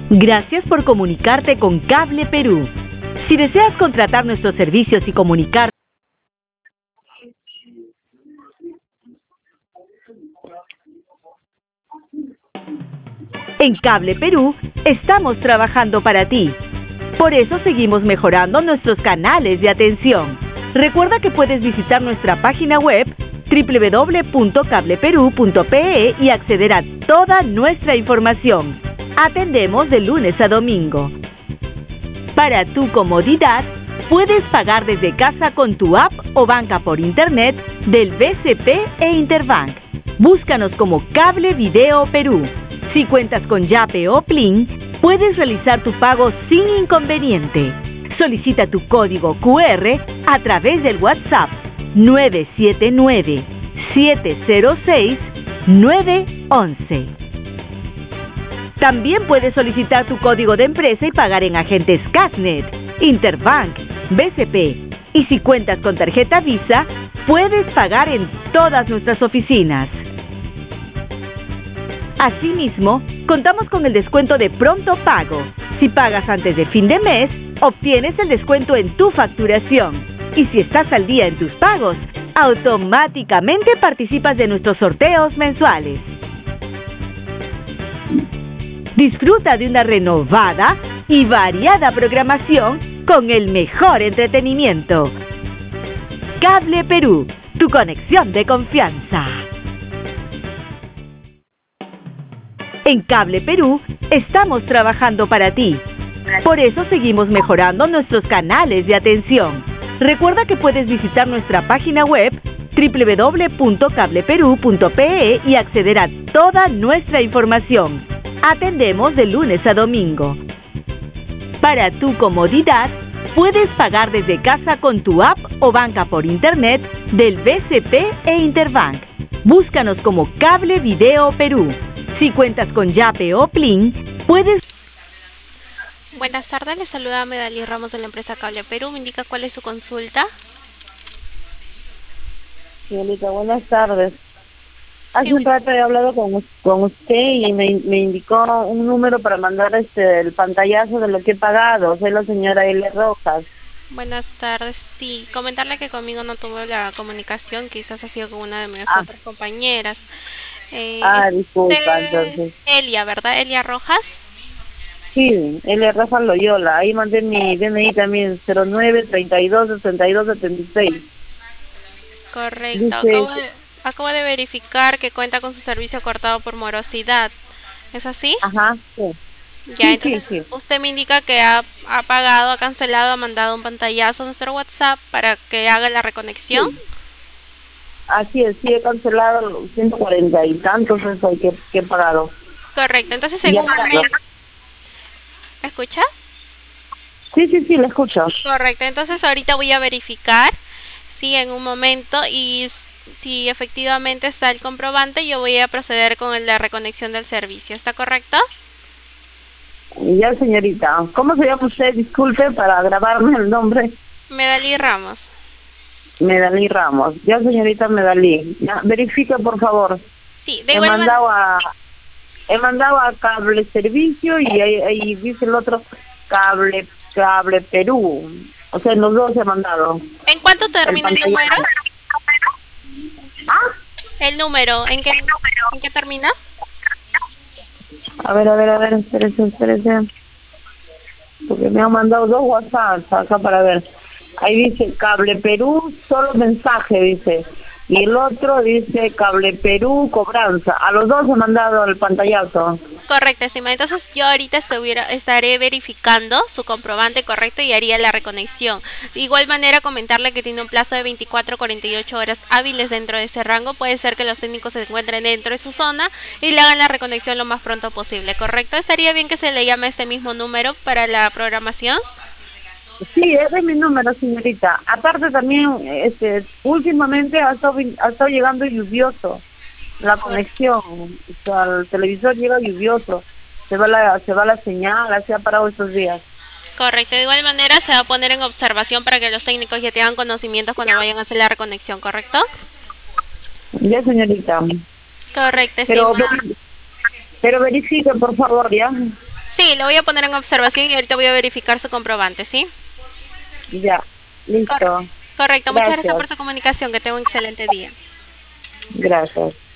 Gracias por comunicarte con Cable Perú. Si deseas contratar nuestros servicios y comunicar en Cable Perú, estamos trabajando para ti. Por eso seguimos mejorando nuestros canales de atención. Recuerda que puedes visitar nuestra página web www.cableperu.pe y acceder a toda nuestra información. Atendemos de lunes a domingo. Para tu comodidad, puedes pagar desde casa con tu app o banca por internet del BCP e Interbank. Búscanos como Cable Video Perú. Si cuentas con Yape o Plin, puedes realizar tu pago sin inconveniente. Solicita tu código QR a través del WhatsApp 979-706-911. También puedes solicitar tu código de empresa y pagar en agentes Casnet, Interbank, BCP. Y si cuentas con tarjeta Visa, puedes pagar en todas nuestras oficinas. Asimismo, contamos con el descuento de pronto pago. Si pagas antes de fin de mes, obtienes el descuento en tu facturación. Y si estás al día en tus pagos, automáticamente participas de nuestros sorteos mensuales. Disfruta de una renovada y variada programación con el mejor entretenimiento. Cable Perú, tu conexión de confianza. En Cable Perú, estamos trabajando para ti. Por eso seguimos mejorando nuestros canales de atención. Recuerda que puedes visitar nuestra página web www.cableperu.pe y acceder a toda nuestra información. Atendemos de lunes a domingo. Para tu comodidad, puedes pagar desde casa con tu app o banca por internet del BCP e Interbank. Búscanos como Cable Video Perú. Si cuentas con Yape o Plin, puedes... Buenas tardes, le saluda Medalí Ramos de la empresa Cable Perú. ¿Me indica cuál es su consulta? Señorita, buenas tardes. Hace un rato he hablado con usted y me indicó un número para mandar el pantallazo de lo que he pagado. Soy la señora Elia Rojas. Buenas tardes. Sí, comentarle que conmigo no tuvo la comunicación, quizás ha sido con una de mis otras compañeras. Disculpa, entonces. Elia, ¿verdad? Elia Rojas. Sí, Elia Rojas Loyola. Ahí mandé mi DNI también, 09-32-62-76. Correcto. Acabo de verificar que cuenta con su servicio cortado por morosidad. ¿Es así? Ajá, sí. Ya, entonces sí. Usted me indica que ha pagado, ha cancelado, ha mandado un pantallazo a nuestro WhatsApp para que haga la reconexión. Sí. Así es, sí, he cancelado los 140 y tantos eso que he pagado. Correcto, entonces en un momento... ¿Me escucha? Sí, le escucho. Correcto, entonces ahorita voy a verificar, sí, en un momento, y si efectivamente está el comprobante, yo voy a proceder con la reconexión del servicio. ¿Está correcto? Ya, señorita. ¿Cómo se llama usted? Disculpe, para grabarme el nombre. Medalí Ramos. Medalí Ramos. Ya, señorita Medalí. Ya, verifica, por favor. Sí, de igual manera. He mandado a Cable Servicio y ahí dice el otro Cable Perú. O sea, los dos he mandado. ¿En cuánto termina el número? ¿Ah? ¿El número? ¿En qué termina? A ver, espérese. Porque me han mandado dos WhatsApps acá para ver. Ahí dice Cable Perú, solo mensaje, dice. Y el otro dice Cable Perú, cobranza. A los dos he mandado el pantallazo. Correcto, estimada. Entonces yo ahorita estaré verificando su comprobante correcto y haría la reconexión. De igual manera, comentarle que tiene un plazo de 24 a 48 horas hábiles dentro de ese rango. Puede ser que los técnicos se encuentren dentro de su zona y le hagan la reconexión lo más pronto posible, ¿correcto? ¿Estaría bien que se le llame a este mismo número para la programación? Sí, ese es mi número, señorita. Aparte también, últimamente ha estado llegando lluvioso la conexión. O sea, el televisor llega lluvioso. Se va la señal, se ha parado estos días. Correcto, de igual manera se va a poner en observación para que los técnicos ya tengan conocimientos cuando vayan a hacer la reconexión, ¿correcto? Ya, señorita. Correcto, pero verifique, por favor, ¿ya? Sí, lo voy a poner en observación y ahorita voy a verificar su comprobante, ¿sí? Ya, listo. Correcto, muchas gracias Gracias. por su comunicación, que tenga un excelente día. Gracias.